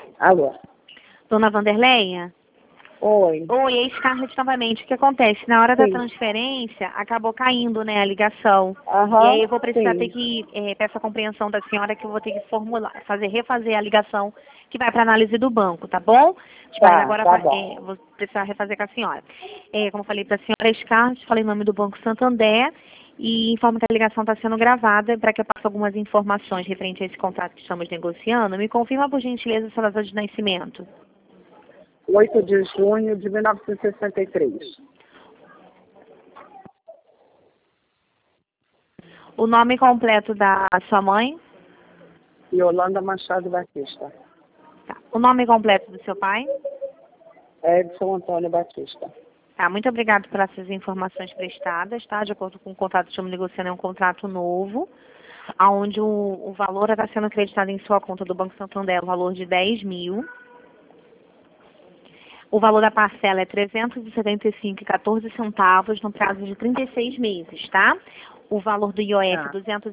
Alô? Dona Vanderleia? Oi. Oi, é Scarlett novamente. O que acontece? Na hora da Sim. transferência, acabou caindo, né, a ligação. Aham, E aí eu vou precisar ter sim. que, peço a compreensão da senhora que eu vou ter que formular, refazer a ligação que vai para análise do banco, tá bom? Mas agora Tá bom. vou precisar refazer com a senhora. Como eu falei para a senhora, é Scarlett, falei em nome do Banco Santander e informo que a ligação está sendo gravada para que eu passe algumas informações referente a esse contrato que estamos negociando. Me confirma, por gentileza, a sua data de nascimento. 8 de junho de 1963. O nome completo da sua mãe? Yolanda Machado Batista. Tá. O nome completo do seu pai? Edson Antônio Batista. Tá, muito obrigado por essas informações prestadas, tá? De acordo com o contrato que estamos negociando, é um contrato novo, onde o valor está sendo acreditado em sua conta do Banco Santander, o valor de 10 mil. O valor da parcela é 375,14 centavos no prazo de 36 meses, tá? O valor do IOF é R$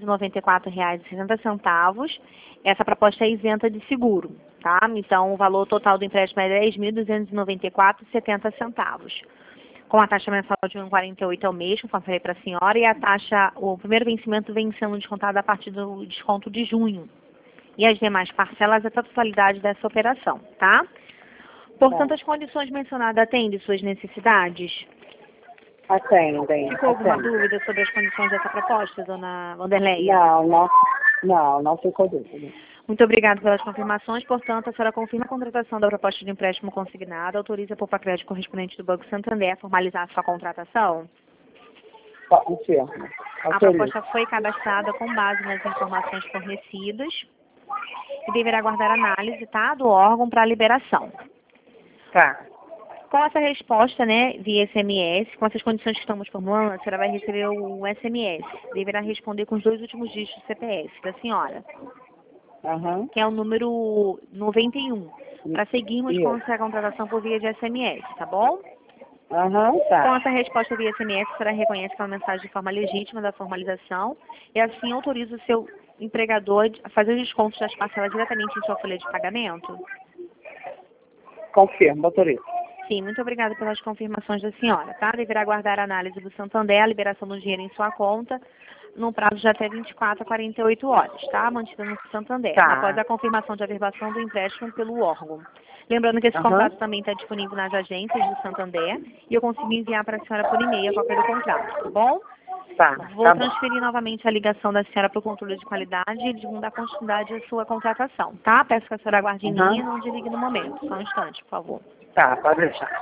294,60. Essa proposta é isenta de seguro, tá? Então, o valor total do empréstimo é R$ 10.294,70. Com a taxa mensal de 1,48 ao mês, conforme falei para a senhora, e a taxa, o primeiro vencimento vem sendo descontado a partir do desconto de junho. E as demais parcelas é a totalidade dessa operação, tá? Portanto, as condições mencionadas atendem suas necessidades? Atendem. Ficou alguma dúvida sobre as condições dessa proposta, dona Vanderleia? Não ficou dúvida. Muito obrigada pelas confirmações. Portanto, a senhora confirma a contratação da proposta de empréstimo consignado, autoriza a Poupa-Crédito correspondente do Banco Santander a formalizar a sua contratação? Confirmo. A proposta foi cadastrada com base nas informações fornecidas e deverá aguardar análise, tá, do órgão para liberação. Tá. Com essa resposta, né, via SMS, com essas condições que estamos formulando, a senhora vai receber o SMS. Deverá responder com os 2 últimos dígitos do CPF da senhora, que é o número 91, para seguirmos com essa contratação por via de SMS, tá bom? Tá. Com essa resposta via SMS, a senhora reconhece que é uma mensagem de forma legítima da formalização e assim autoriza o seu empregador a fazer os descontos das parcelas diretamente em sua folha de pagamento? Confirmo, autorizo. Sim, muito obrigada pelas confirmações da senhora, tá? Deverá aguardar a análise do Santander, a liberação do dinheiro em sua conta, num prazo de até 24 a 48 horas, tá? Mantida no Santander, após a confirmação de averbação do empréstimo pelo órgão. Lembrando que esse contrato também está disponível nas agências do Santander e eu consigo enviar para a senhora por e-mail a cópia do contrato, tá bom? Vou transferir novamente a ligação da senhora para o controle de qualidade e eles vão dar continuidade à sua contratação, tá? Peço que a senhora aguarde em linha e não desligue no momento. Só um instante, por favor. Tá, pode deixar.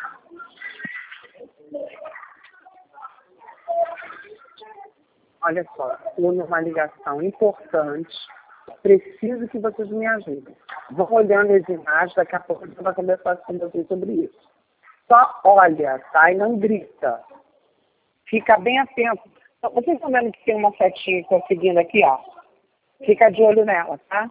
Olha só, uma ligação importante. Preciso que vocês me ajudem. Vou olhando as imagens, daqui a pouco a gente vai conversar com vocês sobre isso. Só olha, tá? E não grita. Fica bem atento. Vocês estão vendo que tem uma setinha que eu seguindo aqui, ó? Fica de olho nela, tá?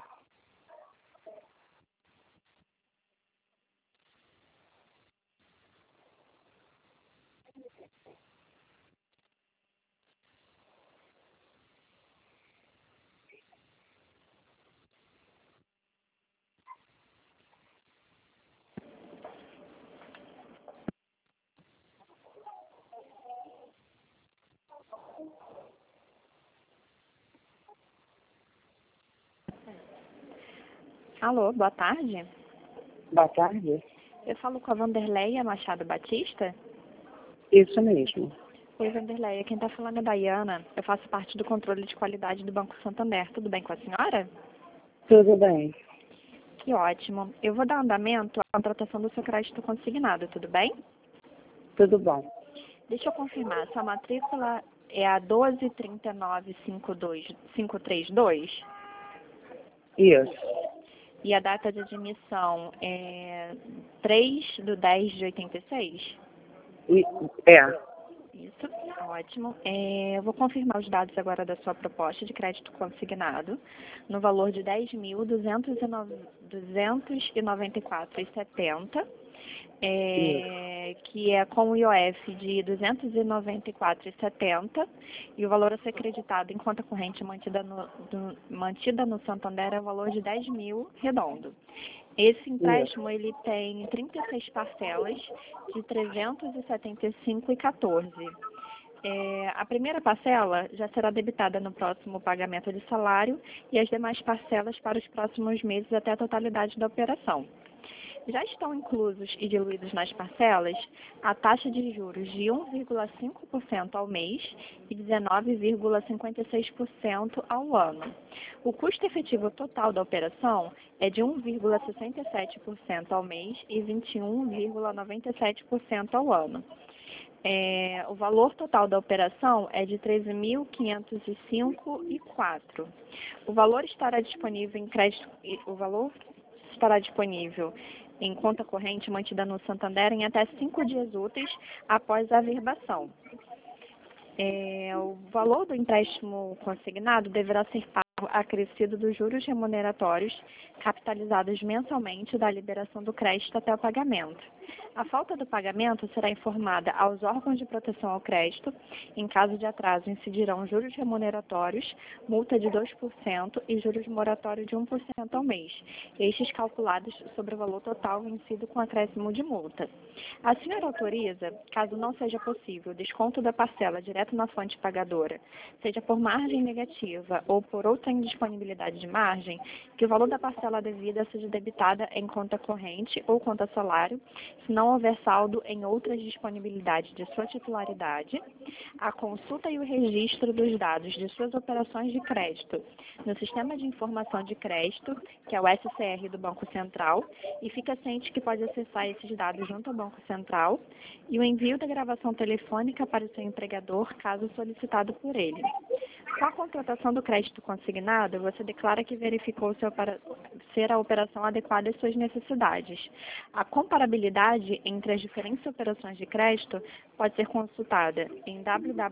Alô, boa tarde. Boa tarde. Eu falo com a Vanderleia Machado Batista. Isso mesmo. Oi, Vanderleia. Quem está falando é Dayana. Eu faço parte do controle de qualidade do Banco Santander. Tudo bem com a senhora? Tudo bem. Que ótimo. Eu vou dar andamento à contratação do seu crédito consignado, tudo bem? Tudo bom. Deixa eu confirmar. Sua matrícula é a 1239532? Isso. E a data de admissão é 3/10/86? Isso, ótimo. Eu vou confirmar os dados agora da sua proposta de crédito consignado, no valor de 10.294,70, que é com o IOF de 294,70, e o valor a ser creditado em conta corrente mantida no Santander é o valor de 10 mil redondo. Esse empréstimo ele tem 36 parcelas de 375,14. A primeira parcela já será debitada no próximo pagamento de salário e as demais parcelas para os próximos meses até a totalidade da operação. Já estão inclusos e diluídos nas parcelas a taxa de juros de 1,5% ao mês e 19,56% ao ano. O custo efetivo total da operação é de 1,67% ao mês e 21,97% ao ano. O valor total da operação é de 13.505,04. O valor estará disponível em crédito. O valor estará disponível em conta corrente mantida no Santander em até 5 dias úteis após a averbação. O valor do empréstimo consignado deverá ser pago acrescido dos juros remuneratórios capitalizados mensalmente da liberação do crédito até o pagamento. A falta do pagamento será informada aos órgãos de proteção ao crédito. Em caso de atraso, incidirão juros remuneratórios, multa de 2% e juros moratórios de 1% ao mês, estes calculados sobre o valor total vencido com acréscimo de multa. A senhora autoriza, caso não seja possível, o desconto da parcela direto na fonte pagadora, seja por margem negativa ou por outra indisponibilidade de margem, que o valor da parcela devida seja debitada em conta corrente ou conta salário, se não houver saldo em outras disponibilidades de sua titularidade, a consulta e o registro dos dados de suas operações de crédito no Sistema de Informação de Crédito, que é o SCR do Banco Central, e fica ciente que pode acessar esses dados junto ao Banco Central, e o envio da gravação telefônica para o seu empregador, caso solicitado por ele. Com a contratação do crédito consignado, você declara que verificou ser a operação adequada às suas necessidades. A comparabilidade entre as diferentes operações de crédito pode ser consultada em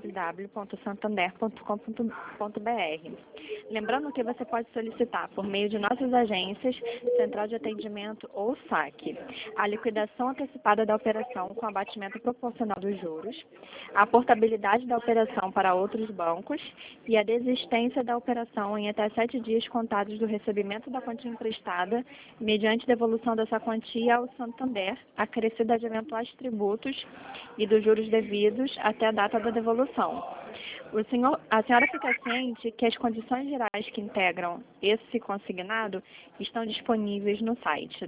www.santander.com.br. Lembrando que você pode solicitar, por meio de nossas agências, Central de Atendimento ou SAC, a liquidação antecipada da operação com abatimento proporcional dos juros, a portabilidade da operação para outros bancos e a desistência da operação em até 7 dias contados do recebimento da quantia emprestada, mediante devolução dessa quantia ao Santander, acrescida de eventuais tributos e dos juros devidos até a data da devolução. A senhora fica ciente que as condições gerais que integram esse consignado estão disponíveis no site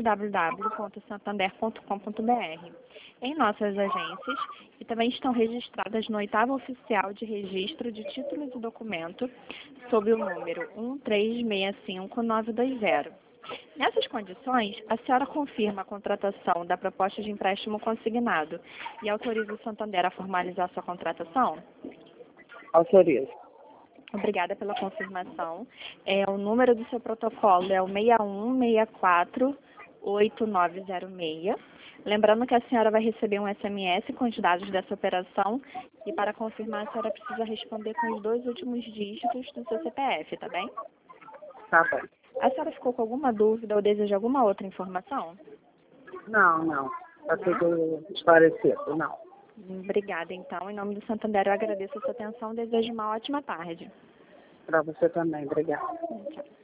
www.santander.com.br, em nossas agências, e também estão registradas no 8º Oficial de Registro de Títulos e Documentos, sob o número 1365920. Nessas condições, a senhora confirma a contratação da proposta de empréstimo consignado e autoriza o Santander a formalizar sua contratação? Autorizo. Obrigada pela confirmação. O número do seu protocolo é o 61648906. Lembrando que a senhora vai receber um SMS com os dados dessa operação e para confirmar a senhora precisa responder com os 2 últimos dígitos do seu CPF, tá bem? Tá bom. A senhora ficou com alguma dúvida ou deseja alguma outra informação? Não. Está tudo esclarecido, não. Obrigada, então. Em nome do Santander, eu agradeço a sua atenção e desejo uma ótima tarde. Para você também. Obrigada. Tchau.